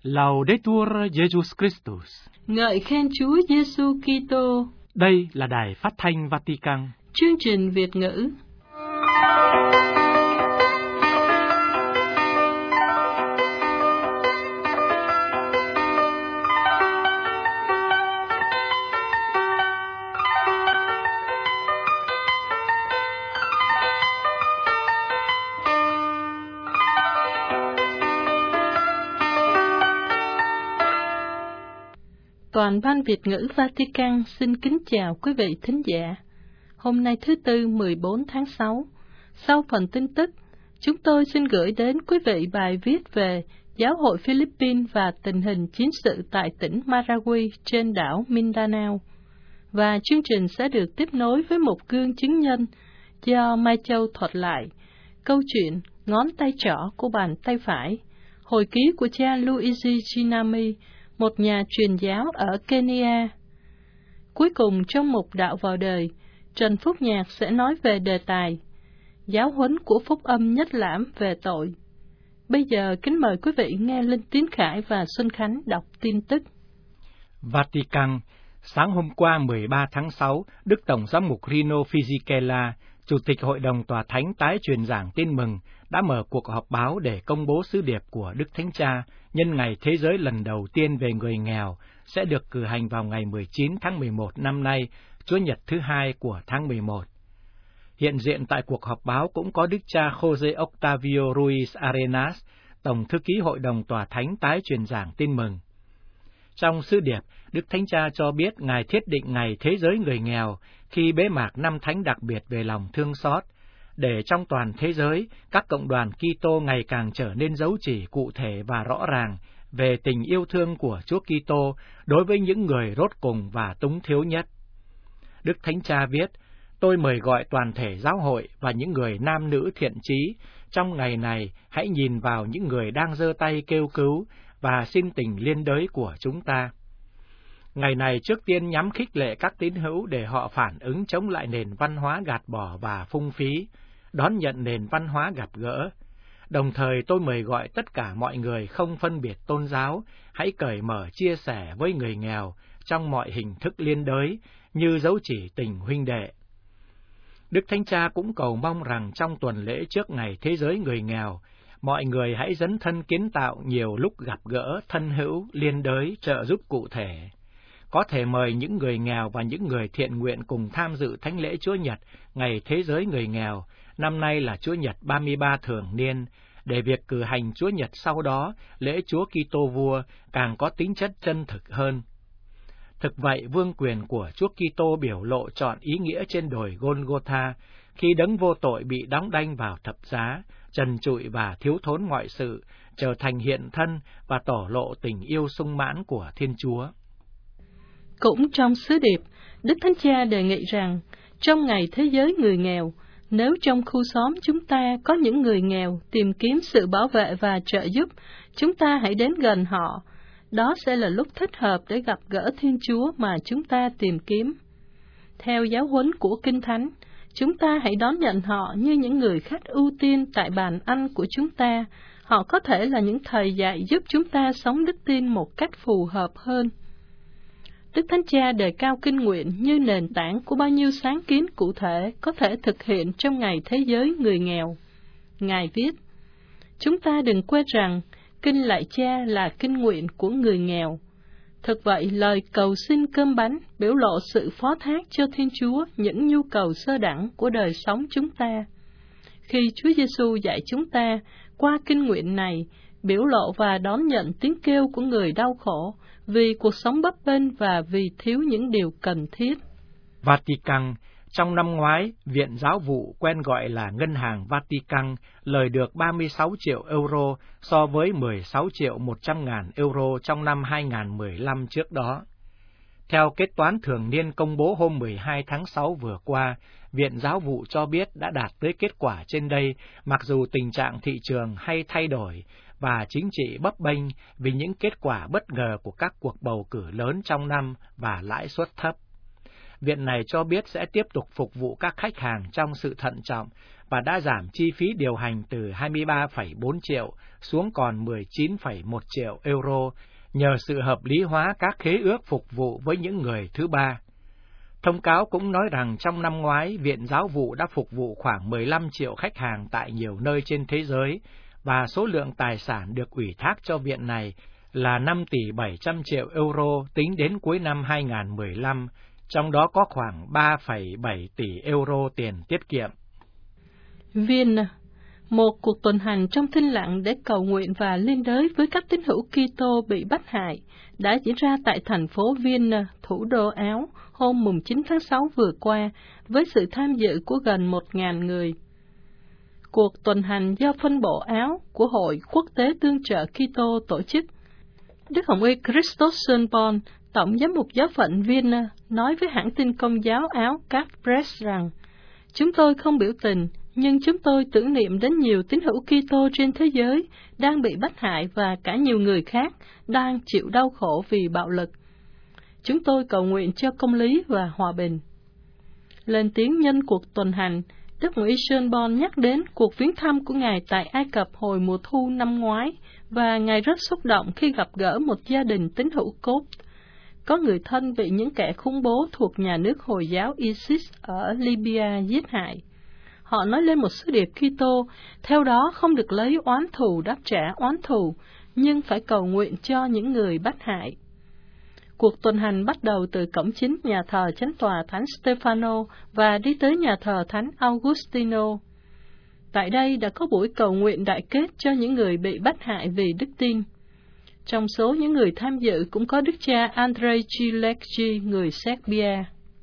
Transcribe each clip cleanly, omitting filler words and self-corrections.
Laudetur Jesus Christus. Ngợi khen Chúa Giêsu Kitô. Đây là Đài Phát thanh Vatican. Chương trình Việt ngữ. Toàn ban Việt ngữ Vatican xin kính chào quý vị thính giả. Hôm nay thứ Tư 14 tháng 6, sau phần tin tức, chúng tôi xin gửi đến quý vị bài viết về Giáo hội Philippines và tình hình chiến sự tại tỉnh Marawi trên đảo Mindanao. Và chương trình sẽ được tiếp nối với một gương chứng nhân do Mai Châu thuật lại, câu chuyện ngón tay trỏ của bàn tay phải, hồi ký của cha Luigi Chinami, một nhà truyền giáo ở Kenya. Cuối cùng trong mục Đạo vào đời, Trần Phúc Nhạc sẽ nói về đề tài giáo huấn của phúc âm nhất lãm về tội. Bây giờ kính mời quý vị nghe Linh Tiến Khải và Xuân Khánh đọc tin tức. Vatican, sáng hôm qua 13 tháng 6, Đức Tổng giám mục Rino Fisichella, Chủ tịch Hội đồng Tòa Thánh tái truyền giảng tin mừng, đã mở cuộc họp báo để công bố sứ điệp của Đức Thánh Cha nhân ngày Thế giới lần đầu tiên về người nghèo sẽ được cử hành vào ngày 19 tháng 11 năm nay, Chủ nhật thứ hai của tháng 11. Hiện diện tại cuộc họp báo cũng có Đức cha Jose Octavio Ruiz Arenas, Tổng thư ký Hội đồng Tòa Thánh tái truyền giảng tin mừng. Trong sứ điệp, Đức Thánh Cha cho biết Ngài thiết định ngày Thế giới người nghèo khi bế mạc năm thánh đặc biệt về lòng thương xót, để trong toàn thế giới, các cộng đoàn Kitô ngày càng trở nên dấu chỉ cụ thể và rõ ràng về tình yêu thương của Chúa Kitô đối với những người rốt cùng và túng thiếu nhất. Đức Thánh Cha viết, tôi mời gọi toàn thể giáo hội và những người nam nữ thiện chí, trong ngày này hãy nhìn vào những người đang giơ tay kêu cứu và xin tình liên đới của chúng ta. Ngày này trước tiên nhắm khích lệ các tín hữu để họ phản ứng chống lại nền văn hóa gạt bỏ và phung phí, đón nhận nền văn hóa gặp gỡ. Đồng thời tôi mời gọi tất cả mọi người không phân biệt tôn giáo, hãy cởi mở chia sẻ với người nghèo trong mọi hình thức liên đới như dấu chỉ tình huynh đệ. Đức Thánh Cha cũng cầu mong rằng trong tuần lễ trước ngày Thế giới người nghèo, mọi người hãy dấn thân kiến tạo nhiều lúc gặp gỡ thân hữu, liên đới, trợ giúp cụ thể. Có thể mời những người nghèo và những người thiện nguyện cùng tham dự Thánh lễ Chúa Nhật, ngày Thế giới người nghèo, năm nay là Chúa Nhật 33 thường niên, để việc cử hành Chúa Nhật sau đó, lễ Chúa Kitô Vua, càng có tính chất chân thực hơn. Thực vậy, vương quyền của Chúa Kitô biểu lộ trọn ý nghĩa trên đồi Golgotha, khi đấng vô tội bị đóng đanh vào thập giá, trần trụi và thiếu thốn mọi sự, trở thành hiện thân và tỏ lộ tình yêu sung mãn của Thiên Chúa. Cũng trong sứ điệp, Đức Thánh Cha đề nghị rằng, trong ngày Thế giới người nghèo, nếu trong khu xóm chúng ta có những người nghèo tìm kiếm sự bảo vệ và trợ giúp, chúng ta hãy đến gần họ. Đó sẽ là lúc thích hợp để gặp gỡ Thiên Chúa mà chúng ta tìm kiếm. Theo giáo huấn của Kinh Thánh, chúng ta hãy đón nhận họ như những người khách ưu tiên tại bàn ăn của chúng ta. Họ có thể là những thầy dạy giúp chúng ta sống đức tin một cách phù hợp hơn. Đức Thánh Cha đề cao kinh nguyện như nền tảng của bao nhiêu sáng kiến cụ thể có thể thực hiện trong ngày Thế giới người nghèo. Ngài viết, chúng ta đừng quên rằng Kinh Lạy Cha là kinh nguyện của người nghèo. Thực vậy, lời cầu xin cơm bánh biểu lộ sự phó thác cho Thiên Chúa những nhu cầu sơ đẳng của đời sống chúng ta. Khi Chúa Giêsu dạy chúng ta, qua kinh nguyện này, biểu lộ và đón nhận tiếng kêu của người đau khổ, vì cuộc sống bấp bênh và vì thiếu những điều cần thiết. Vatican, trong năm ngoái, Viện Giáo vụ quen gọi là Ngân hàng Vatican lời được 36 triệu euro so với 16 triệu 100 ngàn euro trong năm 2015 trước đó. Theo kết toán thường niên công bố hôm 12 tháng 6 vừa qua, Viện Giáo vụ cho biết đã đạt tới kết quả trên đây, mặc dù tình trạng thị trường hay thay đổi và chính trị bấp bênh vì những kết quả bất ngờ của các cuộc bầu cử lớn trong năm và lãi suất thấp. viện này cho biết sẽ tiếp tục phục vụ các khách hàng trong sự thận trọng và đã giảm chi phí điều hành từ 23,4 triệu xuống còn 19,1 triệu euro nhờ sự hợp lý hóa các khế ước phục vụ với những người thứ ba. Thông cáo cũng nói rằng trong năm ngoái, Viện Giáo vụ đã phục vụ khoảng 15 triệu khách hàng tại nhiều nơi trên thế giới, và số lượng tài sản được ủy thác cho viện này là 5 tỷ 700 triệu euro tính đến cuối năm 2015, trong đó có khoảng 3,7 tỷ euro tiền tiết kiệm. Vienna, một cuộc tuần hành trong thinh lặng để cầu nguyện và liên đới với các tín hữu Kitô bị bắt hại, đã diễn ra tại thành phố Vienna, thủ đô Áo, hôm 9 tháng 6 vừa qua, với sự tham dự của gần 1.000 người. Cuộc tuần hành do phân bộ Áo của Hội Quốc tế Tương trợ Kitô tổ chức. Đức Hồng Y Christos Schönborn, Tổng giám mục giáo phận Vienna, nói với hãng tin Công giáo Áo Cap Press rằng, chúng tôi không biểu tình, nhưng chúng tôi tưởng niệm đến nhiều tín hữu Kitô trên thế giới đang bị bắt hại và cả nhiều người khác đang chịu đau khổ vì bạo lực. Chúng tôi cầu nguyện cho công lý và hòa bình. Lên tiếng nhân cuộc tuần hành, Đức Hồng Y Schönborn nhắc đến cuộc viếng thăm của Ngài tại Ai Cập hồi mùa thu năm ngoái, và Ngài rất xúc động khi gặp gỡ một gia đình tín hữu Copts. Có người thân bị những kẻ khủng bố thuộc nhà nước Hồi giáo ISIS ở Libya giết hại. Họ nói lên một sứ điệp Kitô, theo đó không được lấy oán thù đáp trả oán thù, nhưng phải cầu nguyện cho những người bắt hại. Cuộc tuần hành bắt đầu từ cổng chính nhà thờ Chánh tòa Thánh Stefano và đi tới nhà thờ Thánh Augustino. Tại đây đã có buổi cầu nguyện đại kết cho những người bị bắt hại vì đức tin. Trong số những người tham dự cũng có đức cha Andrei Chilecki, người Serbia.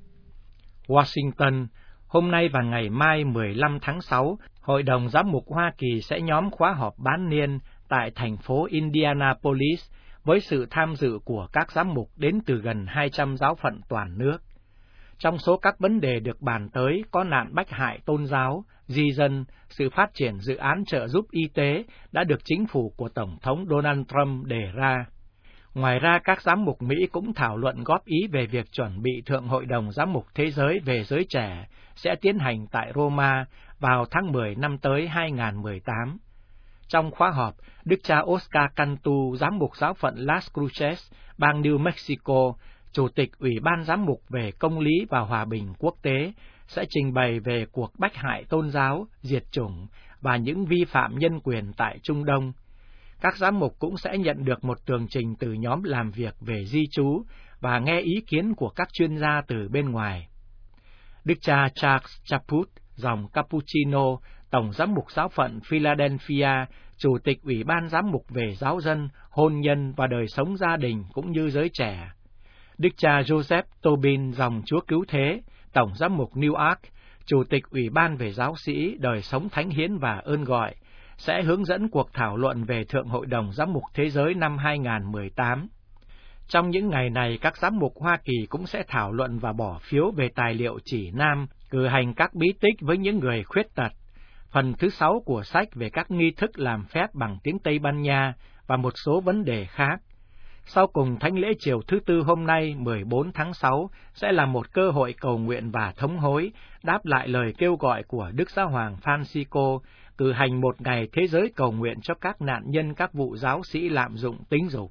Washington, hôm nay và ngày mai 15 tháng 6, Hội đồng Giám mục Hoa Kỳ sẽ nhóm khóa họp bán niên tại thành phố Indianapolis với sự tham dự của các giám mục đến từ gần 200 giáo phận toàn nước. Trong số các vấn đề được bàn tới có nạn bách hại tôn giáo, di dân, sự phát triển dự án trợ giúp y tế đã được chính phủ của Tổng thống Donald Trump đề ra. Ngoài ra, các giám mục Mỹ cũng thảo luận góp ý về việc chuẩn bị Thượng Hội đồng Giám mục Thế giới về giới trẻ sẽ tiến hành tại Roma vào tháng 10 năm tới 2018. Trong khóa họp, Đức cha Oscar Cantu, giám mục giáo phận Las Cruces, bang New Mexico, Chủ tịch Ủy ban Giám mục về Công lý và Hòa bình Quốc tế, sẽ trình bày về cuộc bách hại tôn giáo, diệt chủng và những vi phạm nhân quyền tại Trung Đông. Các giám mục cũng sẽ nhận được một tường trình từ nhóm làm việc về di trú và nghe ý kiến của các chuyên gia từ bên ngoài. Đức cha Charles Chaput, dòng Cappuccino, Tổng giám mục giáo phận Philadelphia, Chủ tịch Ủy ban Giám mục về giáo dân, hôn nhân và đời sống gia đình cũng như giới trẻ. Đức cha Joseph Tobin, dòng Chúa Cứu Thế, Tổng giám mục Newark, Chủ tịch Ủy ban về giáo sĩ, đời sống thánh hiến và ơn gọi, sẽ hướng dẫn cuộc thảo luận về Thượng Hội đồng Giám mục Thế giới năm 2018. Trong những ngày này, các giám mục Hoa Kỳ cũng sẽ thảo luận và bỏ phiếu về tài liệu chỉ nam, cử hành các bí tích với những người khuyết tật, phần thứ 6 của sách về các nghi thức làm phép bằng tiếng Tây Ban Nha và một số vấn đề khác. Sau cùng, thánh lễ chiều thứ Tư hôm nay 14 tháng 6 sẽ là một cơ hội cầu nguyện và thống hối, đáp lại lời kêu gọi của Đức Giáo hoàng Francisco, cử hành một ngày thế giới cầu nguyện cho các nạn nhân các vụ giáo sĩ lạm dụng tính dục.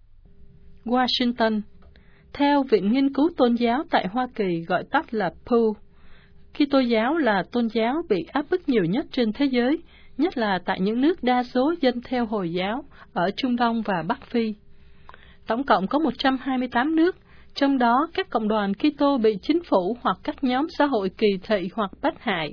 Washington, theo Viện Nghiên cứu Tôn giáo tại Hoa Kỳ gọi tắt là Pew, Kitô giáo là tôn giáo bị áp bức nhiều nhất trên thế giới, nhất là tại những nước đa số dân theo Hồi giáo ở Trung Đông và Bắc Phi. Tổng cộng có 128 nước, trong đó các cộng đoàn Kitô bị chính phủ hoặc các nhóm xã hội kỳ thị hoặc bắt hại.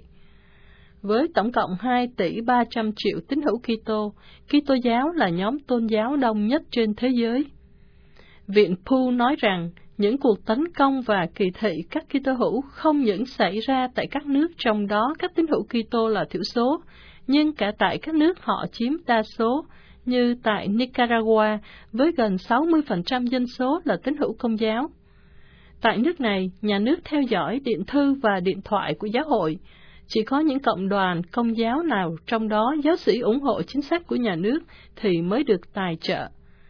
Với tổng cộng 2 tỷ 300 triệu tín hữu Kitô, Kitô giáo là nhóm tôn giáo đông nhất trên thế giới. Viện Pew nói rằng những cuộc tấn công và kỳ thị các Kitô hữu không những xảy ra tại các nước trong đó các tín hữu Kitô là thiểu số, nhưng cả tại các nước họ chiếm đa số, như tại Nicaragua với gần 60% dân số là tín hữu Công giáo. Tại nước này, nhà nước theo dõi điện thư và điện thoại của giáo hội. Chỉ có những cộng đoàn Công giáo nào trong đó giáo sĩ ủng hộ chính sách của nhà nước thì mới được tài trợ.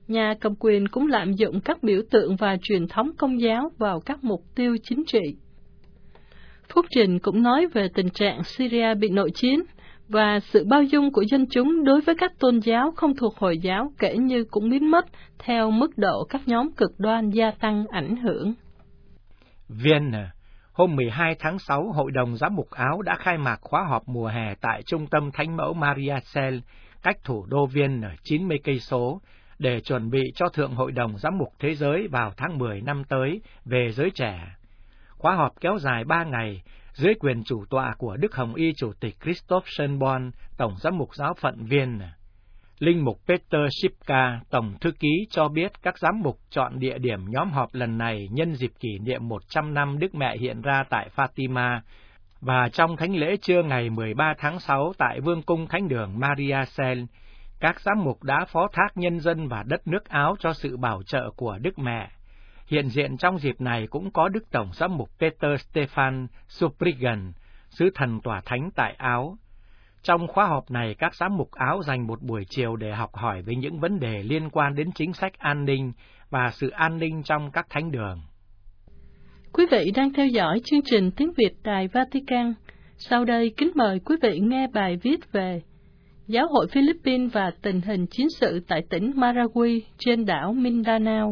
Nhà cầm quyền cũng lạm dụng các biểu tượng và truyền thống Công giáo vào các mục tiêu chính trị. Phúc trình cũng nói về tình trạng Syria bị nội chiến và sự bao dung của dân chúng đối với các tôn giáo không thuộc Hồi giáo kể như cũng biến mất theo mức độ các nhóm cực đoan gia tăng ảnh hưởng. Vienna, hôm 12 tháng 6, Hội đồng Giám mục Áo đã khai mạc khóa họp mùa hè tại Trung tâm Thánh mẫu Mariazell, cách thủ đô Vienna 90 cây số, để chuẩn bị cho Thượng Hội đồng Giám mục Thế giới vào tháng 10 năm tới về giới trẻ. Khóa họp kéo dài 3 ngày, dưới quyền chủ tọa của Đức Hồng Y Chủ tịch Christoph Schönborn, Tổng Giám mục Giáo phận Vienna. Linh mục Peter Shipka, Tổng Thư ký, cho biết các giám mục chọn địa điểm nhóm họp lần này nhân dịp kỷ niệm 100 năm Đức Mẹ hiện ra tại Fatima, và trong thánh lễ trưa ngày 13 tháng 6 tại Vương cung Thánh đường Mariazell, các giám mục đã phó thác nhân dân và đất nước Áo cho sự bảo trợ của Đức Mẹ. Hiện diện trong dịp này cũng có Đức Tổng Giám mục Peter Stefan Suprigan, sứ thần tòa thánh tại Áo. Trong khóa họp này, các giám mục Áo dành một buổi chiều để học hỏi về những vấn đề liên quan đến chính sách an ninh và sự an ninh trong các thánh đường. Quý vị đang theo dõi chương trình Tiếng Việt Đài Vatican. Sau đây, kính mời quý vị nghe bài viết về Giáo hội Philippines và tình hình chiến sự tại tỉnh Marawi trên đảo Mindanao.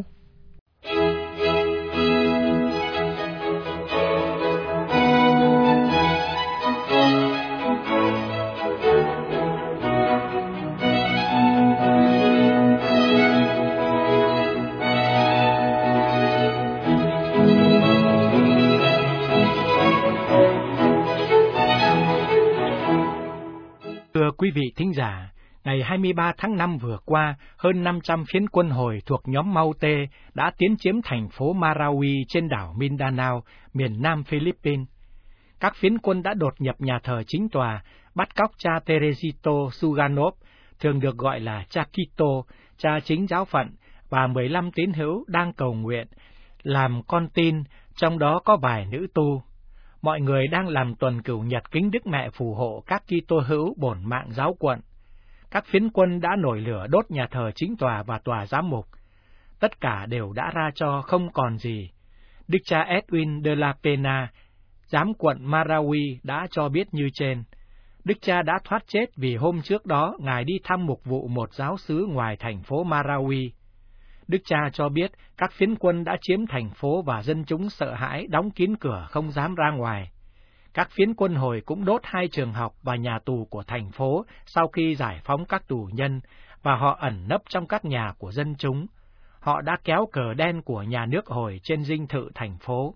Thưa quý vị thính giả, ngày 23 tháng 5 vừa qua, hơn 500 phiến quân Hồi thuộc nhóm Maute đã tiến chiếm thành phố Marawi trên đảo Mindanao, miền nam Philippines. Các phiến quân đã đột nhập nhà thờ chính tòa, bắt cóc cha Teresito Suganov, thường được gọi là cha Quito, cha chính giáo phận, và 15 tín hữu đang cầu nguyện, làm con tin, trong đó có vài nữ tu. Mọi người đang làm tuần cửu nhật kính Đức Mẹ phù hộ các Kitô hữu bổn mạng giáo quận. Các phiến quân đã nổi lửa đốt nhà thờ chính tòa và tòa giám mục. Tất cả đều đã ra cho không còn gì. Đức cha Edwin de la Pena, giám quận Marawi đã cho biết như trên. Đức cha đã thoát chết vì hôm trước đó Ngài đi thăm mục vụ một giáo xứ ngoài thành phố Marawi. Đức cha cho biết các phiến quân đã chiếm thành phố và dân chúng sợ hãi đóng kín cửa không dám ra ngoài. Các phiến quân Hồi cũng đốt 2 trường học và nhà tù của thành phố sau khi giải phóng các tù nhân, và họ ẩn nấp trong các nhà của dân chúng. Họ đã kéo cờ đen của nhà nước Hồi trên dinh thự thành phố.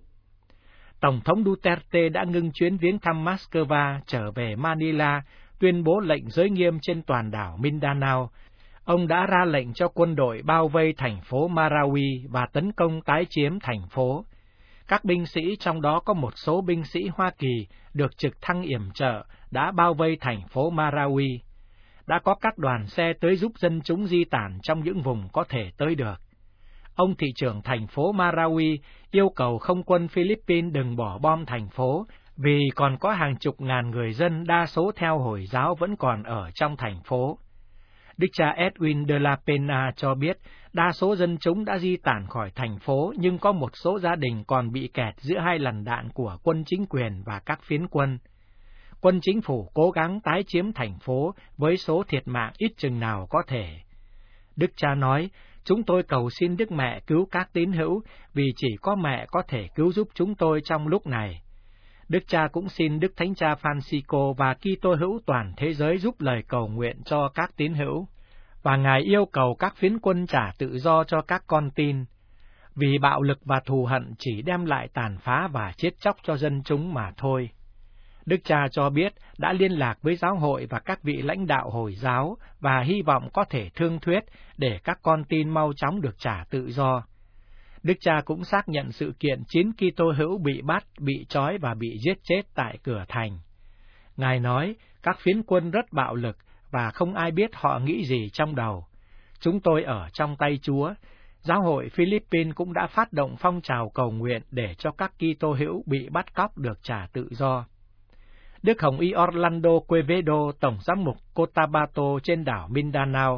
Tổng thống Duterte đã ngưng chuyến viếng thăm Moscow trở về Manila, tuyên bố lệnh giới nghiêm trên toàn đảo Mindanao. Ông đã ra lệnh cho quân đội bao vây thành phố Marawi và tấn công tái chiếm thành phố. Các binh sĩ, trong đó có một số binh sĩ Hoa Kỳ được trực thăng yểm trợ, đã bao vây thành phố Marawi. Đã có các đoàn xe tới giúp dân chúng di tản trong những vùng có thể tới được. Ông thị trưởng thành phố Marawi yêu cầu không quân Philippines đừng bỏ bom thành phố, vì còn có hàng chục ngàn người dân đa số theo Hồi giáo vẫn còn ở trong thành phố. Đức cha Edwin de la Pena cho biết đa số dân chúng đã di tản khỏi thành phố, nhưng có một số gia đình còn bị kẹt giữa hai làn đạn của quân chính quyền và các phiến quân. Quân chính phủ cố gắng tái chiếm thành phố với số thiệt mạng ít chừng nào có thể. Đức cha nói, chúng tôi cầu xin Đức Mẹ cứu các tín hữu, vì chỉ có Mẹ có thể cứu giúp chúng tôi trong lúc này. Đức cha cũng xin Đức Thánh cha Francisco và Kitô hữu toàn thế giới giúp lời cầu nguyện cho các tín hữu, và Ngài yêu cầu các phiến quân trả tự do cho các con tin, vì bạo lực và thù hận chỉ đem lại tàn phá và chết chóc cho dân chúng mà thôi. Đức cha cho biết đã liên lạc với giáo hội và các vị lãnh đạo Hồi giáo và hy vọng có thể thương thuyết để các con tin mau chóng được trả tự do. Đức cha cũng xác nhận sự kiện 9 Kitô hữu bị bắt, bị trói và bị giết chết tại cửa thành. Ngài nói, các phiến quân rất bạo lực và không ai biết họ nghĩ gì trong đầu. Chúng tôi ở trong tay Chúa. Giáo hội Philippines cũng đã phát động phong trào cầu nguyện để cho các Kitô hữu bị bắt cóc được trả tự do. Đức Hồng Y Orlando Quevedo, Tổng giám mục Cotabato trên đảo Mindanao,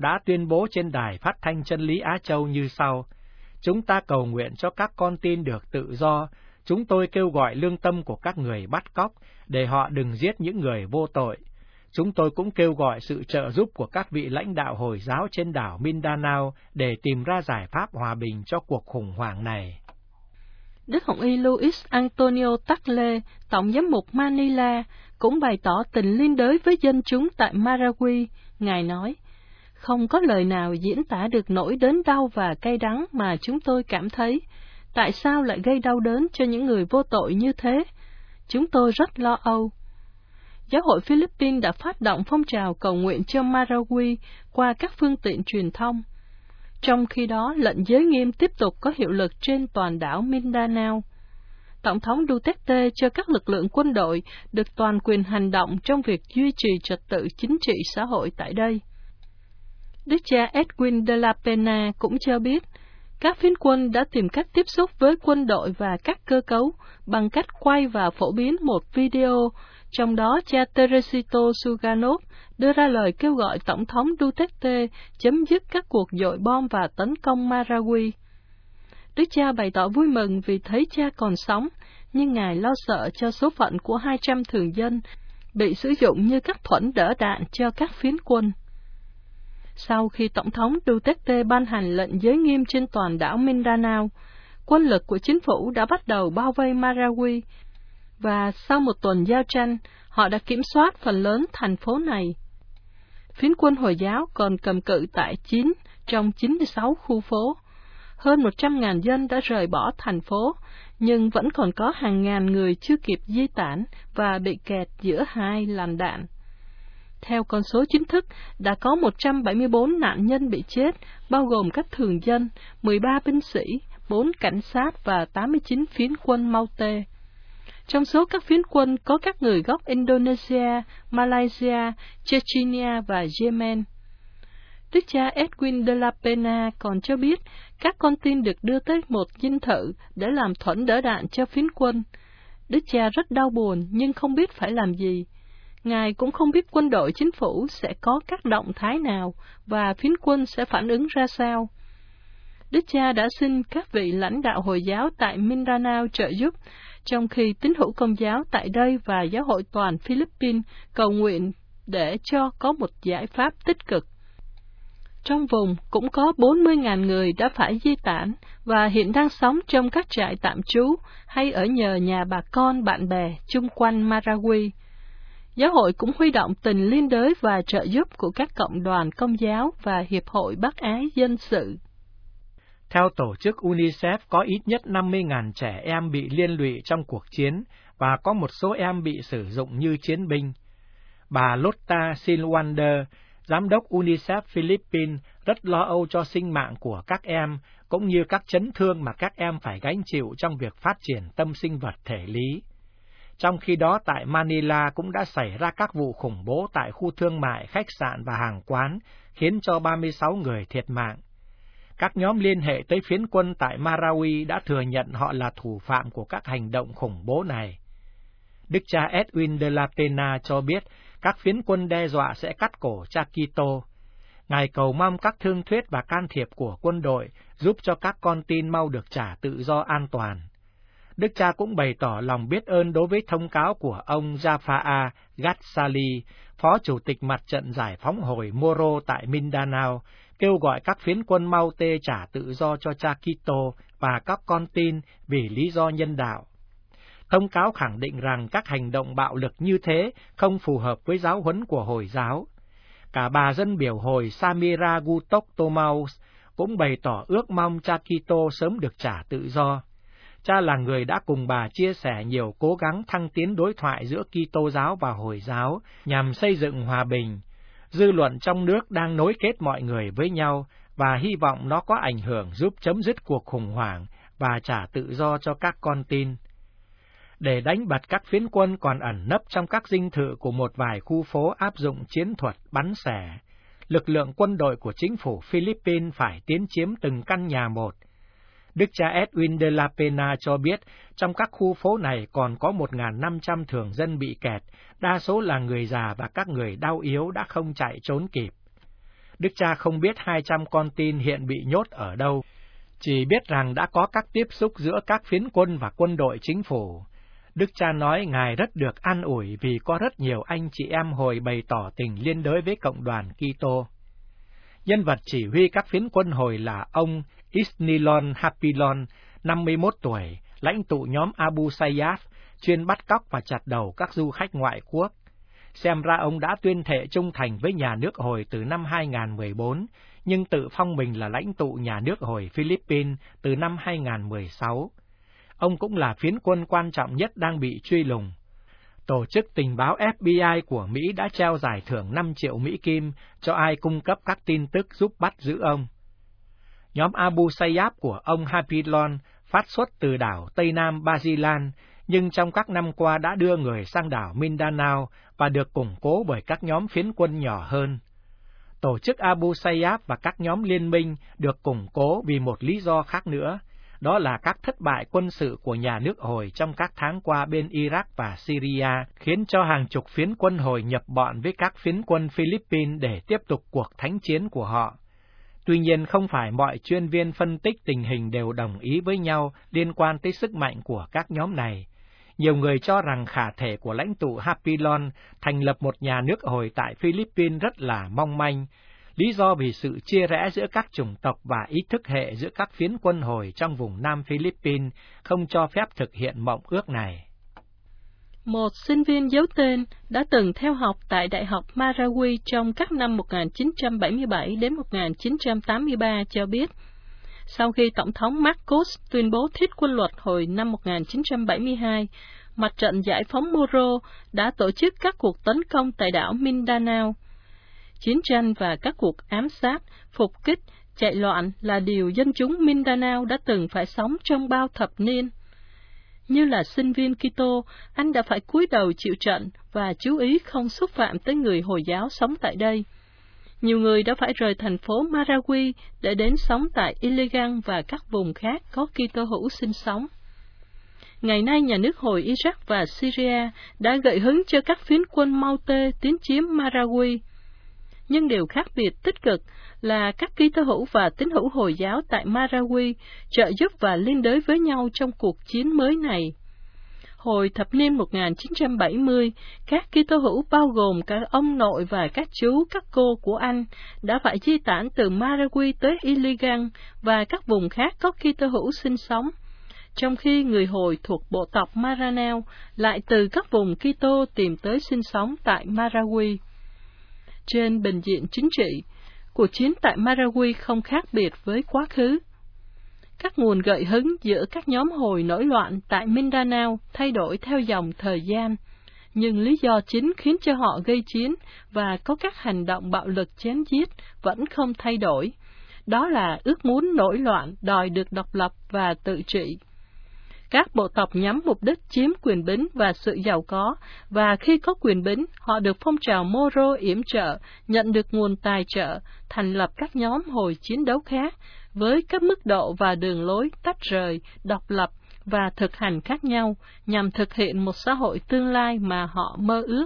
đã tuyên bố trên đài phát thanh chân lý Á Châu như sau: Chúng ta cầu nguyện cho các con tin được tự do. Chúng tôi kêu gọi lương tâm của các người bắt cóc để họ đừng giết những người vô tội. Chúng tôi cũng kêu gọi sự trợ giúp của các vị lãnh đạo Hồi giáo trên đảo Mindanao để tìm ra giải pháp hòa bình cho cuộc khủng hoảng này. Đức Hồng Y Luis Antonio Tagle, Tổng giám mục Manila, cũng bày tỏ tình liên đới với dân chúng tại Marawi. Ngài nói, không có lời nào diễn tả được nỗi đớn đau và cay đắng mà chúng tôi cảm thấy. Tại sao lại gây đau đớn cho những người vô tội như thế? Chúng tôi rất lo âu. Giáo hội Philippines đã phát động phong trào cầu nguyện cho Marawi qua các phương tiện truyền thông. Trong khi đó, lệnh giới nghiêm tiếp tục có hiệu lực trên toàn đảo Mindanao. Tổng thống Duterte cho các lực lượng quân đội được toàn quyền hành động trong việc duy trì trật tự chính trị xã hội tại đây. Đức cha Edwin de la Pena cũng cho biết, các phiến quân đã tìm cách tiếp xúc với quân đội và các cơ cấu bằng cách quay và phổ biến một video, trong đó cha Teresito Suganov đưa ra lời kêu gọi Tổng thống Duterte chấm dứt các cuộc dội bom và tấn công Marawi. Đức cha bày tỏ vui mừng vì thấy cha còn sống, nhưng Ngài lo sợ cho số phận của 200 thường dân bị sử dụng như các thuẫn đỡ đạn cho các phiến quân. Sau khi Tổng thống Duterte ban hành lệnh giới nghiêm trên toàn đảo Mindanao, quân lực của chính phủ đã bắt đầu bao vây Marawi, và sau một tuần giao tranh, họ đã kiểm soát phần lớn thành phố này. Phiến quân Hồi giáo còn cầm cự tại 9 trong 96 khu phố. Hơn 100.000 dân đã rời bỏ thành phố, nhưng vẫn còn có hàng ngàn người chưa kịp di tản và bị kẹt giữa hai làn đạn. Theo con số chính thức, đã có 174 nạn nhân bị chết, bao gồm các thường dân, 13 binh sĩ, 4 cảnh sát và 89 phiến quân Maute. Trong số các phiến quân có các người gốc Indonesia, Malaysia, Chechnya và Yemen. Đức cha Edwin de la Pena còn cho biết các con tin được đưa tới một dinh thự để làm thuẫn đỡ đạn cho phiến quân. Đức cha rất đau buồn nhưng không biết phải làm gì. Ngài cũng không biết quân đội chính phủ sẽ có các động thái nào và phiến quân sẽ phản ứng ra sao. Đức cha đã xin các vị lãnh đạo Hồi giáo tại Mindanao trợ giúp, trong khi tín hữu Công giáo tại đây và giáo hội toàn Philippines cầu nguyện để cho có một giải pháp tích cực. Trong vùng cũng có 40.000 người đã phải di tản và hiện đang sống trong các trại tạm trú hay ở nhờ nhà bà con bạn bè chung quanh Marawi. Giáo hội cũng huy động tình liên đới và trợ giúp của các cộng đoàn Công giáo và Hiệp hội Bác ái dân sự. Theo tổ chức UNICEF, có ít nhất 50.000 trẻ em bị liên lụy trong cuộc chiến và có một số em bị sử dụng như chiến binh. Bà Lotta Silwander, Giám đốc UNICEF Philippines, rất lo âu cho sinh mạng của các em, cũng như các chấn thương mà các em phải gánh chịu trong việc phát triển tâm sinh vật thể lý. Trong khi đó, tại Manila cũng đã xảy ra các vụ khủng bố tại khu thương mại, khách sạn và hàng quán, khiến cho 36 người thiệt mạng. Các nhóm liên hệ tới phiến quân tại Marawi đã thừa nhận họ là thủ phạm của các hành động khủng bố này. Đức cha Edwin de la Pena cho biết các phiến quân đe dọa sẽ cắt cổ cha Kitô. Ngài cầu mong các thương thuyết và can thiệp của quân đội giúp cho các con tin mau được trả tự do an toàn. Đức cha cũng bày tỏ lòng biết ơn đối với thông cáo của ông Jafaa Gatsali, Phó Chủ tịch Mặt trận Giải phóng Hồi Moro tại Mindanao, kêu gọi các phiến quân Maute trả tự do cho cha Kitô và các con tin vì lý do nhân đạo. Thông cáo khẳng định rằng các hành động bạo lực như thế không phù hợp với giáo huấn của Hồi giáo. Cả bà dân biểu Hồi Samira Gutok Tomaus cũng bày tỏ ước mong cha Kitô sớm được trả tự do. Cha là người đã cùng bà chia sẻ nhiều cố gắng thăng tiến đối thoại giữa Kitô giáo và Hồi giáo nhằm xây dựng hòa bình. Dư luận trong nước đang nối kết mọi người với nhau và hy vọng nó có ảnh hưởng giúp chấm dứt cuộc khủng hoảng và trả tự do cho các con tin. Để đánh bật các phiến quân còn ẩn nấp trong các dinh thự của một vài khu phố áp dụng chiến thuật bắn xẻ, lực lượng quân đội của chính phủ Philippines phải tiến chiếm từng căn nhà một. Đức cha Edwin de la Pena cho biết trong các khu phố này còn có 1.500 thường dân bị kẹt, đa số là người già và các người đau yếu đã không chạy trốn kịp. Đức cha không biết 200 con tin hiện bị nhốt ở đâu, chỉ biết rằng đã có các tiếp xúc giữa các phiến quân và quân đội chính phủ. Đức cha nói Ngài rất được an ủi vì có rất nhiều anh chị em Hồi bày tỏ tình liên đới với cộng đoàn Kitô. Nhân vật chỉ huy các phiến quân Hồi là ông Isnilon Hapilon, 51 tuổi, lãnh tụ nhóm Abu Sayyaf, chuyên bắt cóc và chặt đầu các du khách ngoại quốc. Xem ra ông đã tuyên thệ trung thành với nhà nước Hồi từ năm 2014, nhưng tự phong mình là lãnh tụ nhà nước Hồi Philippines từ năm 2016. Ông cũng là phiến quân quan trọng nhất đang bị truy lùng. Tổ chức tình báo FBI của Mỹ đã treo giải thưởng 5 triệu Mỹ Kim cho ai cung cấp các tin tức giúp bắt giữ ông. Nhóm Abu Sayyaf của ông Hapilon phát xuất từ đảo Tây Nam Basilan, nhưng trong các năm qua đã đưa người sang đảo Mindanao và được củng cố bởi các nhóm phiến quân nhỏ hơn. Tổ chức Abu Sayyaf và các nhóm liên minh được củng cố vì một lý do khác nữa, đó là các thất bại quân sự của nhà nước Hồi trong các tháng qua bên Iraq và Syria, khiến cho hàng chục phiến quân Hồi nhập bọn với các phiến quân Philippines để tiếp tục cuộc thánh chiến của họ. Tuy nhiên, không phải mọi chuyên viên phân tích tình hình đều đồng ý với nhau liên quan tới sức mạnh của các nhóm này. Nhiều người cho rằng khả thể của lãnh tụ Hapilon thành lập một nhà nước Hồi tại Philippines rất là mong manh. Lý do vì sự chia rẽ giữa các chủng tộc và ý thức hệ giữa các phiến quân Hồi trong vùng Nam Philippines không cho phép thực hiện mộng ước này. Một sinh viên giấu tên đã từng theo học tại Đại học Marawi trong các năm 1977 đến 1983 cho biết, sau khi Tổng thống Marcos tuyên bố thiết quân luật hồi năm 1972, Mặt trận Giải phóng Moro đã tổ chức các cuộc tấn công tại đảo Mindanao. Chiến tranh và các cuộc ám sát, phục kích, chạy loạn là điều dân chúng Mindanao đã từng phải sống trong bao thập niên. Như là sinh viên Kitô, anh đã phải cúi đầu chịu trận và chú ý không xúc phạm tới người Hồi giáo sống tại đây. Nhiều người đã phải rời thành phố Marawi để đến sống tại Iligan và các vùng khác có Kitô hữu sinh sống. Ngày nay, nhà nước Hồi Iraq và Syria đã gợi hứng cho các phiến quân Maute tiến chiếm Marawi. Nhưng điều khác biệt tích cực là các Kitô hữu và tín hữu Hồi giáo tại Marawi trợ giúp và liên đới với nhau trong cuộc chiến mới này. Hồi thập niên 1970, các Kitô hữu bao gồm cả ông nội và các chú, các cô của anh đã phải di tản từ Marawi tới Iligan và các vùng khác có Kitô hữu sinh sống, trong khi người Hồi thuộc bộ tộc Maranao lại từ các vùng Kitô tìm tới sinh sống tại Marawi. Trên bình diện chính trị, cuộc chiến tại Marawi không khác biệt với quá khứ. Các nguồn gợi hứng giữa các nhóm Hồi nổi loạn tại Mindanao thay đổi theo dòng thời gian, nhưng lý do chính khiến cho họ gây chiến và có các hành động bạo lực chém giết vẫn không thay đổi. Đó là ước muốn nổi loạn đòi được độc lập và tự trị. Các bộ tộc nhắm mục đích chiếm quyền bính và sự giàu có, và khi có quyền bính, họ được phong trào Moro yểm trợ, nhận được nguồn tài trợ, thành lập các nhóm Hồi chiến đấu khác, với các mức độ và đường lối tách rời, độc lập và thực hành khác nhau, nhằm thực hiện một xã hội tương lai mà họ mơ ước.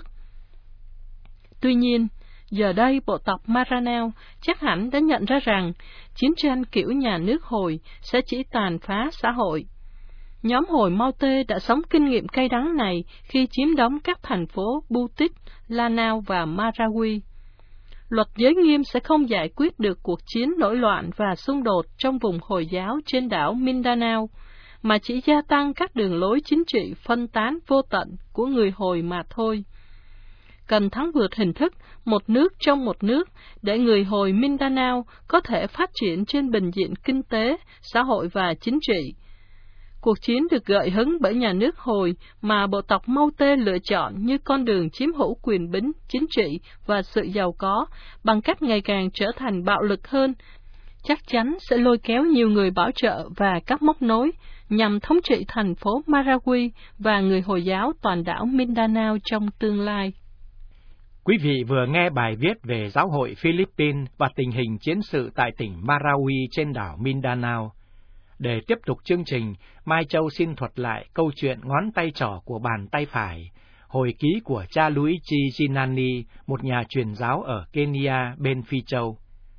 Tuy nhiên, giờ đây bộ tộc Maranao chắc hẳn đã nhận ra rằng chiến tranh kiểu nhà nước Hồi sẽ chỉ tàn phá xã hội. Nhóm Hồi Maute đã sống kinh nghiệm cay đắng này khi chiếm đóng các thành phố Butik, Lanao và Marawi. Luật giới nghiêm sẽ không giải quyết được cuộc chiến nổi loạn và xung đột trong vùng Hồi giáo trên đảo Mindanao, mà chỉ gia tăng các đường lối chính trị phân tán vô tận của người Hồi mà thôi. Cần thắng vượt hình thức một nước trong một nước để người Hồi Mindanao có thể phát triển trên bình diện kinh tế, xã hội và chính trị. Cuộc chiến được gợi hứng bởi nhà nước Hồi mà bộ tộc Maute lựa chọn như con đường chiếm hữu quyền bính, chính trị và sự giàu có bằng cách ngày càng trở thành bạo lực hơn, chắc chắn sẽ lôi kéo nhiều người bảo trợ và các móc nối nhằm thống trị thành phố Marawi và người Hồi giáo toàn đảo Mindanao trong tương lai. Quý vị vừa nghe bài viết về giáo hội Philippines và tình hình chiến sự tại tỉnh Marawi trên đảo Mindanao. Để tiếp tục chương trình, Mai Châu xin thuật lại câu chuyện ngón tay trỏ của bàn tay phải, hồi ký của cha Luigi Ginani, một nhà truyền giáo ở Kenya bên Phi Châu.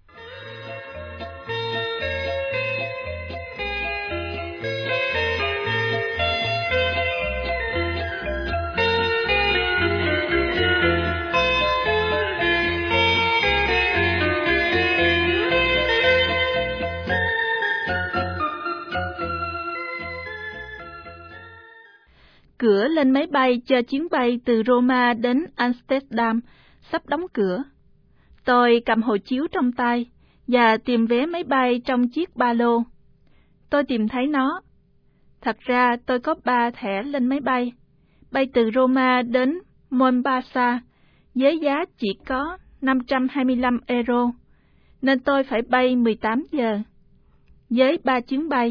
Cửa lên máy bay cho chuyến bay từ Roma đến Amsterdam sắp đóng cửa. Tôi cầm hộ chiếu trong tay và tìm vé máy bay trong chiếc ba lô. Tôi tìm thấy nó. Thật ra tôi có 3 thẻ lên máy bay từ Roma đến Mombasa với giá chỉ có 525 euro, nên tôi phải bay 18 giờ. Với 3 chuyến bay,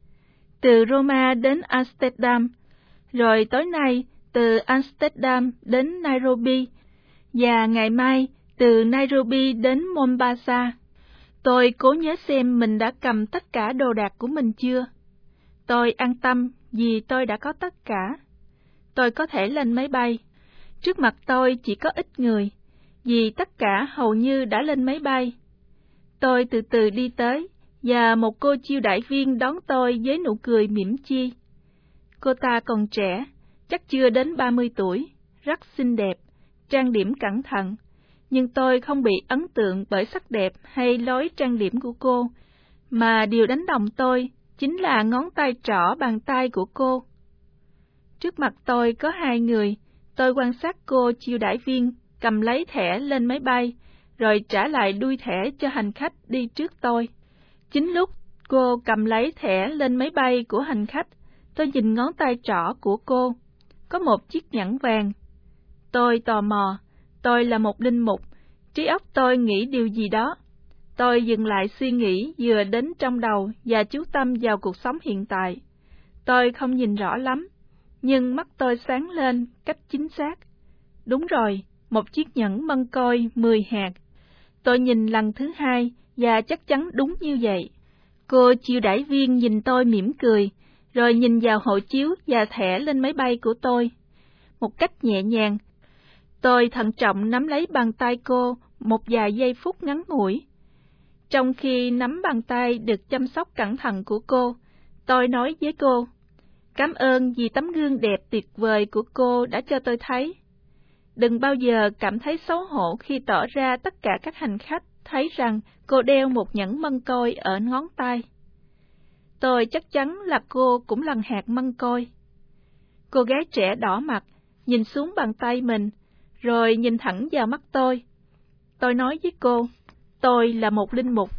từ Roma đến Amsterdam, rồi tối nay từ Amsterdam đến Nairobi, và ngày mai từ Nairobi đến Mombasa. Tôi cố nhớ xem mình đã cầm tất cả đồ đạc của mình chưa. Tôi an tâm vì tôi đã có tất cả. Tôi có thể lên máy bay. Trước mặt tôi chỉ có ít người, vì tất cả hầu như đã lên máy bay. Tôi từ từ đi tới, và một cô chiêu đãi viên đón tôi với nụ cười mỉm chi. Cô ta còn trẻ, chắc chưa đến 30 tuổi, rất xinh đẹp, trang điểm cẩn thận. Nhưng tôi không bị ấn tượng bởi sắc đẹp hay lối trang điểm của cô, mà điều đánh động tôi chính là ngón tay trỏ bàn tay của cô. Trước mặt tôi có 2 người, tôi quan sát cô chiêu đãi viên cầm lấy thẻ lên máy bay, rồi trả lại đuôi thẻ cho hành khách đi trước tôi. Chính lúc cô cầm lấy thẻ lên máy bay của hành khách, tôi nhìn ngón tay trỏ của cô, có một chiếc nhẫn vàng. Tôi tò mò, tôi là một linh mục, trí óc tôi nghĩ điều gì đó. Tôi dừng lại suy nghĩ vừa đến trong đầu và chú tâm vào cuộc sống hiện tại. Tôi không nhìn rõ lắm, nhưng mắt tôi sáng lên cách chính xác. Đúng rồi, một chiếc nhẫn mân côi 10 hạt. Tôi nhìn lần thứ 2 và chắc chắn đúng như vậy. Cô chiêu đãi viên nhìn tôi mỉm cười, rồi nhìn vào hộ chiếu và thẻ lên máy bay của tôi. Một cách nhẹ nhàng, tôi thận trọng nắm lấy bàn tay cô một vài giây phút ngắn ngủi. Trong khi nắm bàn tay được chăm sóc cẩn thận của cô, tôi nói với cô, cảm ơn vì tấm gương đẹp tuyệt vời của cô đã cho tôi thấy. Đừng bao giờ cảm thấy xấu hổ khi tỏ ra tất cả các hành khách thấy rằng cô đeo một nhẫn mân côi ở ngón tay. Tôi chắc chắn là cô cũng lần hạt mân côi. Cô gái trẻ đỏ mặt, nhìn xuống bàn tay mình, rồi nhìn thẳng vào mắt tôi. Tôi nói với cô, tôi là một linh mục.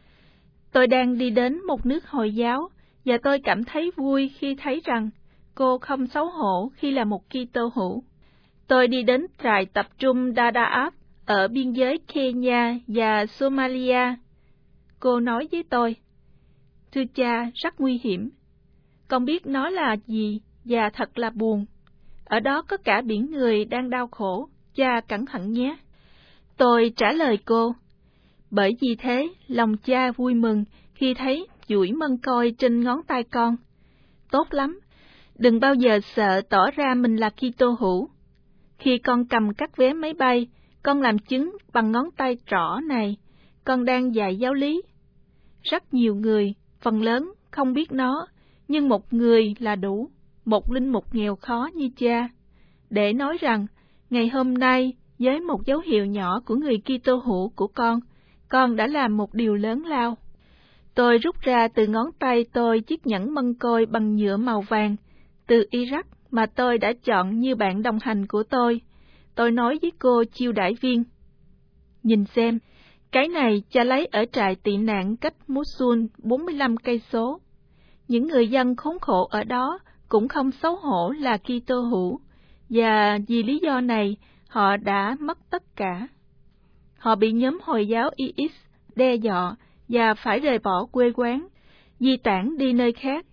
Tôi đang đi đến một nước Hồi giáo, và tôi cảm thấy vui khi thấy rằng cô không xấu hổ khi là một Kitô hữu. Tôi đi đến trại tập trung Dadaab ở biên giới Kenya và Somalia. Cô nói với tôi, thưa cha, rất nguy hiểm. Con biết nó là gì và thật là buồn. Ở đó có cả biển người đang đau khổ, cha cẩn thận nhé. Tôi trả lời cô, bởi vì thế lòng cha vui mừng khi thấy chuỗi mân côi trên ngón tay con. Tốt lắm, đừng bao giờ sợ tỏ ra mình là Kitô hữu. Khi con cầm các vé máy bay, con làm chứng bằng ngón tay trỏ này, con đang dạy giáo lý. Rất nhiều người, phần lớn không biết nó, nhưng một người là đủ, một linh mục nghèo khó như cha, để nói rằng ngày hôm nay với một dấu hiệu nhỏ của người Kitô hữu của con đã làm một điều lớn lao. Tôi rút ra từ ngón tay tôi chiếc nhẫn mân côi bằng nhựa màu vàng từ Iraq mà tôi đã chọn như bạn đồng hành của tôi. Tôi nói với cô chiêu đãi viên, nhìn xem, cái này cha lấy ở trại tị nạn cách Mosul 45 cây số. Những người dân khốn khổ ở đó cũng không xấu hổ là Kitô hữu, và vì lý do này họ đã mất tất cả. Họ bị nhóm Hồi giáo IS đe dọa và phải rời bỏ quê quán, di tản đi nơi khác.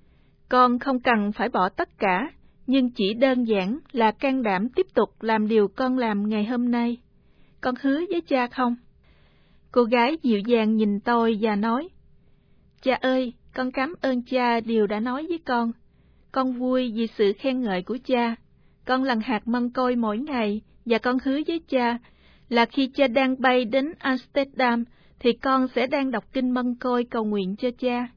Con không cần phải bỏ tất cả, nhưng chỉ đơn giản là can đảm tiếp tục làm điều con làm ngày hôm nay. Con hứa với cha không? Cô gái dịu dàng nhìn tôi và nói, cha ơi, con cảm ơn cha điều đã nói với con. Con vui vì sự khen ngợi của cha. Con lần hạt mân côi mỗi ngày, và con hứa với cha là khi cha đang bay đến Amsterdam, thì con sẽ đang đọc kinh mân côi cầu nguyện cho cha.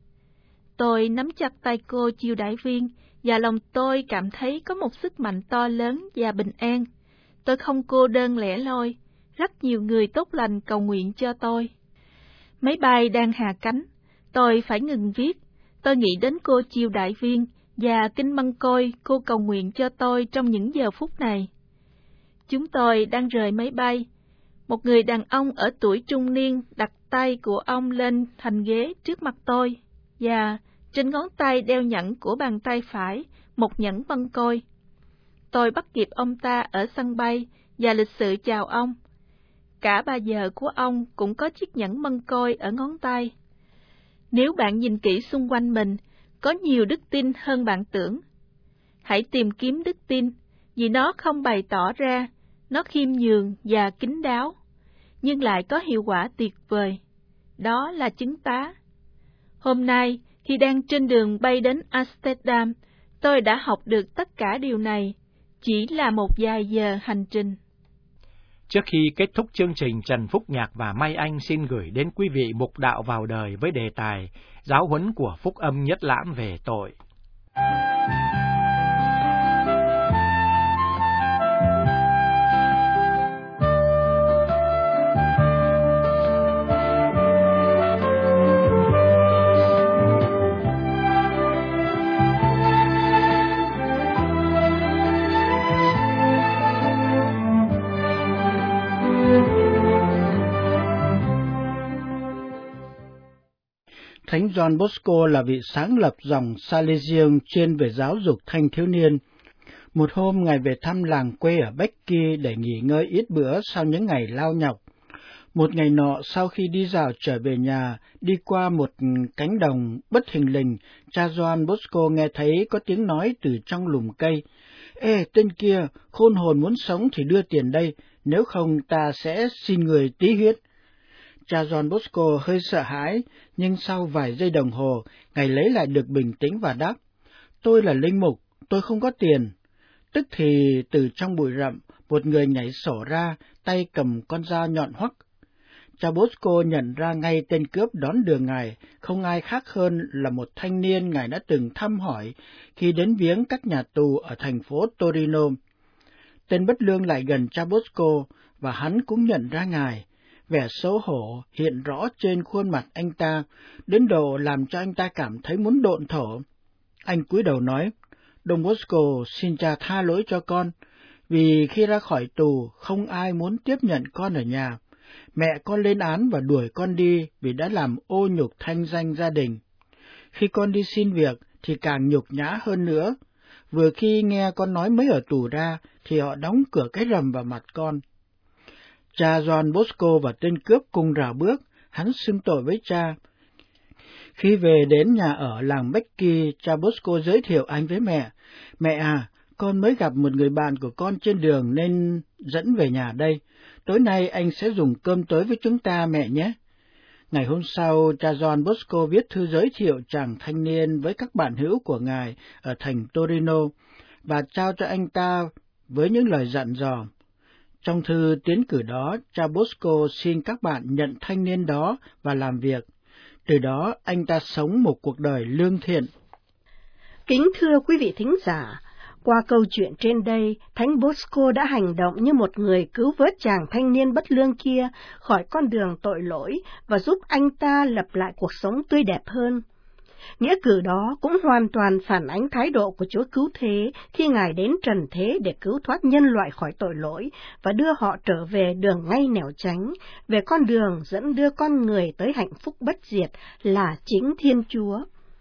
Tôi nắm chặt tay cô chiêu đãi viên, và lòng tôi cảm thấy có một sức mạnh to lớn và bình an. Tôi không cô đơn lẻ loi, rất nhiều người tốt lành cầu nguyện cho tôi. Máy bay đang hạ cánh, Tôi phải ngừng viết. Tôi nghĩ đến cô Chiêu đại viên và Kinh Măng Côi, cô cầu nguyện cho tôi trong những giờ phút này. Chúng tôi đang rời máy bay. Một người đàn ông ở tuổi trung niên đặt tay của ông lên thành ghế trước mặt tôi, và trên ngón tay đeo nhẫn của bàn tay phải, một nhẫn măng côi. Tôi bắt kịp ông ta ở sân bay và lịch sự chào ông. Cả bà vợ của ông cũng có chiếc nhẫn măng côi ở ngón tay. Nếu bạn nhìn kỹ xung quanh mình, có nhiều đức tin hơn bạn tưởng. Hãy tìm kiếm đức tin, vì nó không bày tỏ ra, nó khiêm nhường và kín đáo, nhưng lại có hiệu quả tuyệt vời. Đó là chứng tá. Hôm nay, khi đang trên đường bay đến Amsterdam, tôi đã học được tất cả điều này, chỉ là một vài giờ hành trình. Trước khi kết thúc chương trình, Trần Phúc Nhạc và Mai Anh xin gửi đến quý vị mục đạo vào đời với đề tài Giáo huấn của Phúc Âm Nhất Lãm về tội. Thánh John Bosco là vị sáng lập dòng Salesian chuyên về giáo dục thanh thiếu niên. Một hôm, Ngài về thăm làng quê ở Becky để nghỉ ngơi ít bữa sau những ngày lao nhọc. Một ngày nọ, sau khi đi dạo trở về nhà, đi qua một cánh đồng bất thình lình, cha John Bosco nghe thấy có tiếng nói từ trong lùm cây. Ê, tên kia, khôn hồn muốn sống thì đưa tiền đây, nếu không ta sẽ xin người tí huyết. Cha John Bosco hơi sợ hãi, nhưng sau vài giây đồng hồ, Ngài lấy lại được bình tĩnh và đáp, tôi là linh mục, tôi không có tiền. Tức thì từ trong bụi rậm, một người nhảy sổ ra, tay cầm con dao nhọn hoắt. Cha Bosco nhận ra ngay tên cướp đón đường Ngài, không ai khác hơn là một thanh niên Ngài đã từng thăm hỏi khi đến viếng các nhà tù ở thành phố Torino. Tên bất lương lại gần cha Bosco, và hắn cũng nhận ra Ngài. Vẻ xấu hổ hiện rõ trên khuôn mặt anh ta, đến độ làm cho anh ta cảm thấy muốn độn thổ. Anh cúi đầu nói, Don Bosco xin cha tha lỗi cho con, vì khi ra khỏi tù không ai muốn tiếp nhận con ở nhà. Mẹ con lên án và đuổi con đi vì đã làm ô nhục thanh danh gia đình. Khi con đi xin việc thì càng nhục nhã hơn nữa. Vừa khi nghe con nói mới ở tù ra thì họ đóng cửa cái rầm vào mặt con. Cha John Bosco và tên cướp cùng rảo bước, hắn xưng tội với cha. Khi về đến nhà ở làng Becky, cha Bosco giới thiệu anh với mẹ. Mẹ à, con mới gặp một người bạn của con trên đường nên dẫn về nhà đây. Tối nay anh sẽ dùng cơm tối với chúng ta mẹ nhé. Ngày hôm sau, cha John Bosco viết thư giới thiệu chàng thanh niên với các bạn hữu của ngài ở thành Torino và trao cho anh ta với những lời dặn dò. Trong thư tiến cử đó, cha Bosco xin các bạn nhận thanh niên đó và làm việc. Từ đó, anh ta sống một cuộc đời lương thiện. Kính thưa quý vị thính giả, qua câu chuyện trên đây, Thánh Bosco đã hành động như một người cứu vớt chàng thanh niên bất lương kia khỏi con đường tội lỗi và giúp anh ta lập lại cuộc sống tươi đẹp hơn. Nghĩa cử đó cũng hoàn toàn phản ánh thái độ của Chúa Cứu Thế khi Ngài đến trần thế để cứu thoát nhân loại khỏi tội lỗi và đưa họ trở về đường ngay nẻo chánh, về con đường dẫn đưa con người tới hạnh phúc bất diệt là chính Thiên Chúa.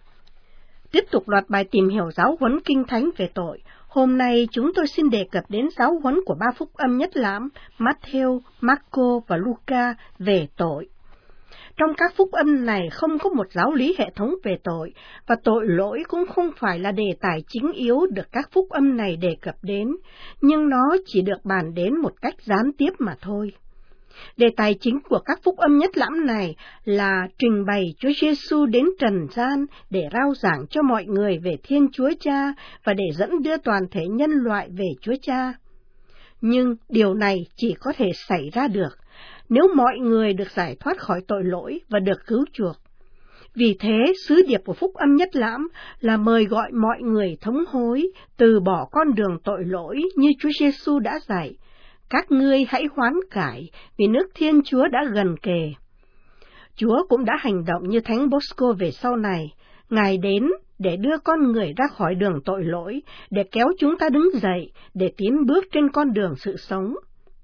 Tiếp tục loạt bài tìm hiểu giáo huấn kinh thánh về tội. Hôm nay chúng tôi xin đề cập đến giáo huấn của ba phúc âm nhất lãm Matthew, Marco và Luca về tội. Trong các phúc âm này không có một giáo lý hệ thống về tội, và tội lỗi cũng không phải là đề tài chính yếu được các phúc âm này đề cập đến, nhưng nó chỉ được bàn đến một cách gián tiếp mà thôi. Đề tài chính của các phúc âm nhất lãm này là trình bày Chúa Giêsu đến trần gian để rao giảng cho mọi người về Thiên Chúa Cha và để dẫn đưa toàn thể nhân loại về Chúa Cha. Nhưng điều này chỉ có thể xảy ra được nếu mọi người được giải thoát khỏi tội lỗi và được cứu chuộc. Vì thế, sứ điệp của phúc âm nhất lãm là mời gọi mọi người thống hối, từ bỏ con đường tội lỗi như Chúa Giêsu đã dạy. Các ngươi hãy hoán cải, vì nước Thiên Chúa đã gần kề. Chúa cũng đã hành động như Thánh Bosco về sau này. Ngài đến để đưa con người ra khỏi đường tội lỗi, để kéo chúng ta đứng dậy, để tiến bước trên con đường sự sống.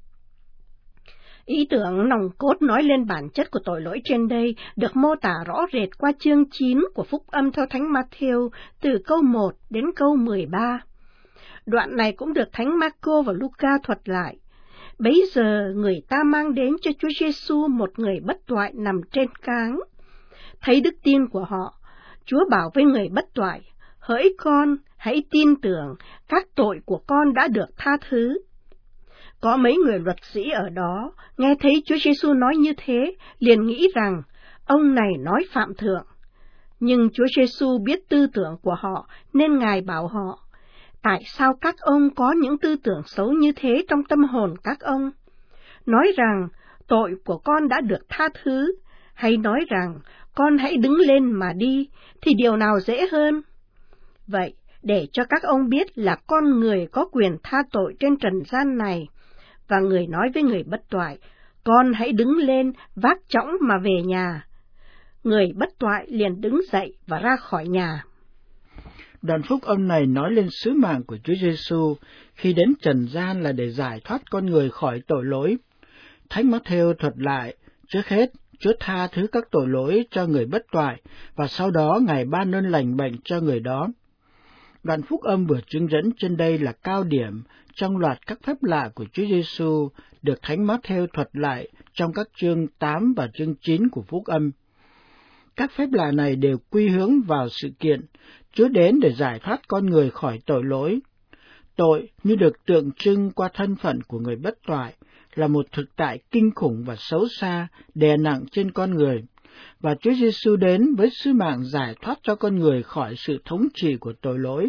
Ý tưởng nòng cốt nói lên bản chất của tội lỗi trên đây được mô tả rõ rệt qua chương 9 của Phúc Âm theo Thánh Matthew từ câu 1 đến câu 13. Đoạn này cũng được Thánh Marco và Luca thuật lại. Bấy giờ người ta mang đến cho Chúa Giêsu một người bất toại nằm trên cáng. Thấy đức tin của họ, Chúa bảo với người bất toại: hỡi con, hãy tin tưởng, các tội của con đã được tha thứ. Có mấy người luật sĩ ở đó, nghe thấy Chúa Giêsu nói như thế, liền nghĩ rằng ông này nói phạm thượng. Nhưng Chúa Giêsu biết tư tưởng của họ, nên Ngài bảo họ: tại sao các ông có những tư tưởng xấu như thế trong tâm hồn các ông? Nói rằng tội của con đã được tha thứ, hay nói rằng con hãy đứng lên mà đi, thì điều nào dễ hơn? Vậy, để cho các ông biết là con người có quyền tha tội trên trần gian này, và người nói với người bất toại: con hãy đứng lên, vác chõng mà về nhà. Người bất toại liền đứng dậy và ra khỏi nhà. Đoạn phúc âm này nói lên sứ mạng của Chúa Giêsu khi đến trần gian là để giải thoát con người khỏi tội lỗi. Thánh Matthew thuật lại, trước hết, Chúa tha thứ các tội lỗi cho người bất toại, và sau đó Ngài ban ơn lành bệnh cho người đó. Đoạn phúc âm vừa chứng dẫn trên đây là cao điểm trong loạt các phép lạ của Chúa Giêsu được Thánh Matthew thuật lại trong các chương 8 và chương 9 của phúc âm. Các phép lạ này đều quy hướng vào sự kiện Chúa đến để giải thoát con người khỏi tội lỗi. Tội, như được tượng trưng qua thân phận của người bất toại, là một thực tại kinh khủng và xấu xa, đè nặng trên con người, và Chúa Giêsu đến với sứ mạng giải thoát cho con người khỏi sự thống trị của tội lỗi.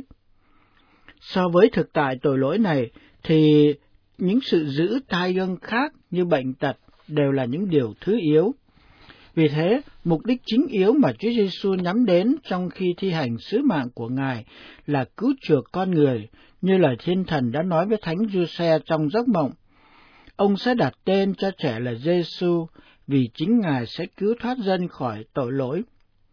So với thực tại tội lỗi này, thì những sự dữ tai ương khác như bệnh tật đều là những điều thứ yếu. Vì thế, mục đích chính yếu mà Chúa Giêsu nhắm đến trong khi thi hành sứ mạng của Ngài là cứu chuộc con người, như lời Thiên Thần đã nói với Thánh Giuse trong giấc mộng. Ông sẽ đặt tên cho trẻ là Giêsu, vì chính Ngài sẽ cứu thoát dân khỏi tội lỗi.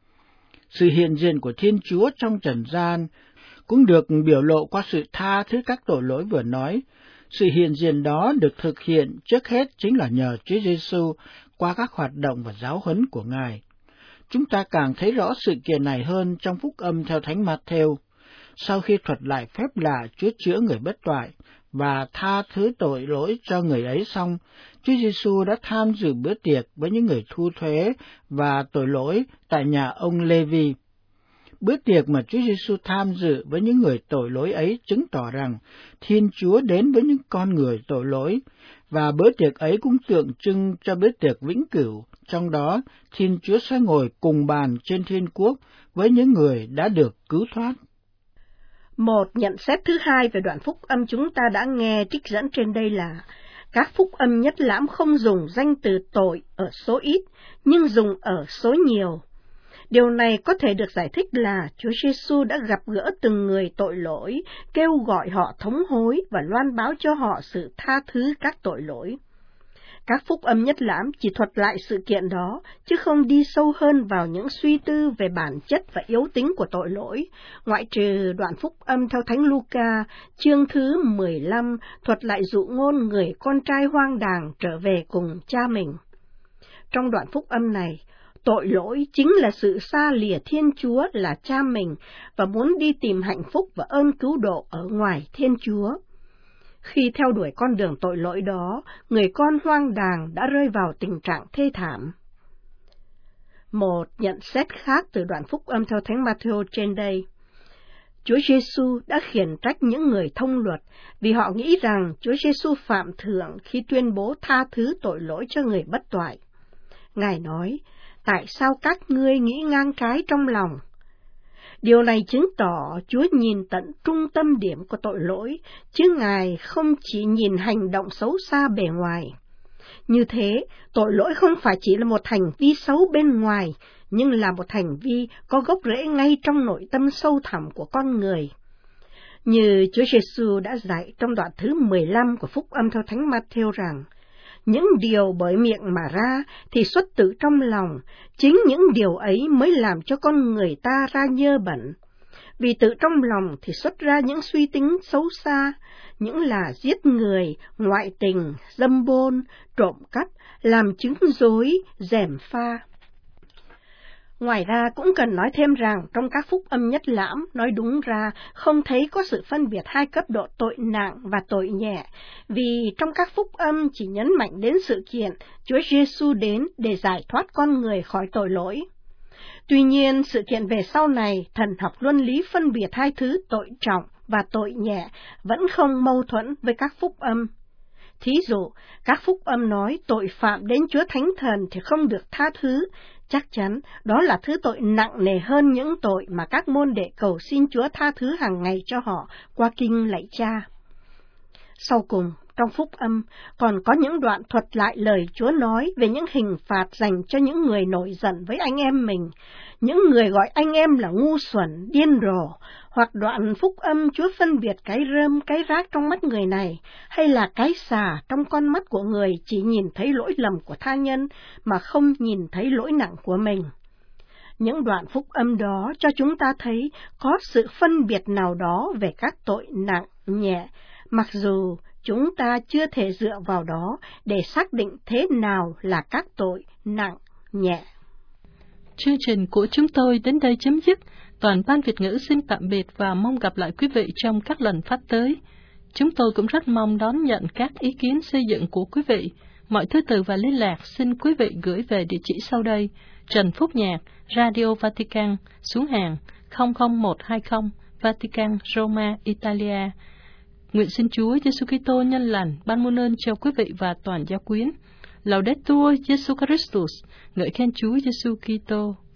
Sự hiện diện của Thiên Chúa trong trần gian cũng được biểu lộ qua sự tha thứ các tội lỗi vừa nói. Sự hiện diện đó được thực hiện trước hết chính là nhờ Chúa Giêsu qua các hoạt động và giáo huấn của Ngài. Chúng ta càng thấy rõ sự kiện này hơn trong phúc âm theo Thánh Matthew. Sau khi thuật lại phép lạ Chúa chữa người bất toại và tha thứ tội lỗi cho người ấy xong, Chúa Giêsu đã tham dự bữa tiệc với những người thu thuế và tội lỗi tại nhà ông Lê-vi. Bữa tiệc mà Chúa Giêsu tham dự với những người tội lỗi ấy chứng tỏ rằng Thiên Chúa đến với những con người tội lỗi, và bữa tiệc ấy cũng tượng trưng cho bữa tiệc vĩnh cửu, trong đó Thiên Chúa sẽ ngồi cùng bàn trên thiên quốc với những người đã được cứu thoát. Một nhận xét thứ hai về đoạn phúc âm chúng ta đã nghe trích dẫn trên đây là các phúc âm nhất lãm không dùng danh từ tội ở số ít, nhưng dùng ở số nhiều. Điều này có thể được giải thích là Chúa Giêsu đã gặp gỡ từng người tội lỗi, kêu gọi họ thống hối và loan báo cho họ sự tha thứ các tội lỗi. Các phúc âm nhất lãm chỉ thuật lại sự kiện đó, chứ không đi sâu hơn vào những suy tư về bản chất và yếu tính của tội lỗi, ngoại trừ đoạn phúc âm theo Thánh Luca, chương thứ 15, thuật lại dụ ngôn người con trai hoang đàng trở về cùng cha mình. Trong đoạn phúc âm này, tội lỗi chính là sự xa lìa Thiên Chúa là cha mình và muốn đi tìm hạnh phúc và ơn cứu độ ở ngoài Thiên Chúa. Khi theo đuổi con đường tội lỗi đó, người con hoang đàng đã rơi vào tình trạng thê thảm. Một nhận xét khác từ đoạn phúc âm theo Thánh Matthew trên đây. Chúa Giêsu đã khiển trách những người thông luật vì họ nghĩ rằng Chúa Giêsu phạm thượng khi tuyên bố tha thứ tội lỗi cho người bất toại. Ngài nói: tại sao các ngươi nghĩ ngang trái trong lòng? Điều này chứng tỏ Chúa nhìn tận trung tâm điểm của tội lỗi, chứ Ngài không chỉ nhìn hành động xấu xa bề ngoài. Như thế, tội lỗi không phải chỉ là một hành vi xấu bên ngoài, nhưng là một hành vi có gốc rễ ngay trong nội tâm sâu thẳm của con người. Như Chúa Giêsu đã dạy trong đoạn thứ 15 của phúc âm theo Thánh Matthew rằng, những điều bởi miệng mà ra thì xuất từ trong lòng, chính những điều ấy mới làm cho con người ta ra nhơ bẩn. Vì từ trong lòng thì xuất ra những suy tính xấu xa, những là giết người, ngoại tình, dâm bôn, trộm cắp, làm chứng dối, gièm pha. Ngoài ra cũng cần nói thêm rằng trong các phúc âm nhất lãm, nói đúng ra không thấy có sự phân biệt hai cấp độ tội nặng và tội nhẹ, vì trong các phúc âm chỉ nhấn mạnh đến sự kiện Chúa Giêsu đến để giải thoát con người khỏi tội lỗi. Tuy nhiên, sự kiện về sau này, thần học luân lý phân biệt hai thứ tội trọng và tội nhẹ vẫn không mâu thuẫn với các phúc âm. Thí dụ, các phúc âm nói tội phạm đến Chúa Thánh Thần thì không được tha thứ, chắc chắn đó là thứ tội nặng nề hơn những tội mà các môn đệ cầu xin Chúa tha thứ hàng ngày cho họ qua kinh lạy Cha. Sau cùng, trong phúc âm còn có những đoạn thuật lại lời Chúa nói về những hình phạt dành cho những người nổi giận với anh em mình, những người gọi anh em là ngu xuẩn, điên rồ, hoặc đoạn phúc âm Chúa phân biệt cái rơm, cái rác trong mắt người này, hay là cái xà trong con mắt của người chỉ nhìn thấy lỗi lầm của tha nhân mà không nhìn thấy lỗi nặng của mình. Những đoạn phúc âm đó cho chúng ta thấy có sự phân biệt nào đó về các tội nặng, nhẹ, mặc dù chúng ta chưa thể dựa vào đó để xác định thế nào là các tội nặng, nhẹ. Chương trình của chúng tôi đến đây chấm dứt. Toàn ban Việt ngữ xin tạm biệt và mong gặp lại quý vị trong các lần phát tới. Chúng tôi cũng rất mong đón nhận các ý kiến xây dựng của quý vị. Mọi thư từ và liên lạc xin quý vị gửi về địa chỉ sau đây: Trần Phúc Nhạc, Radio Vatican, xuống hàng 00120, Vatican, Roma, Italia. Nguyện xin Chúa Giêsu Kitô nhân lành ban muôn ơn cho quý vị và toàn giáo quyến. Laudetur Jesu Christus, ngợi khen Chúa Giêsu Kitô.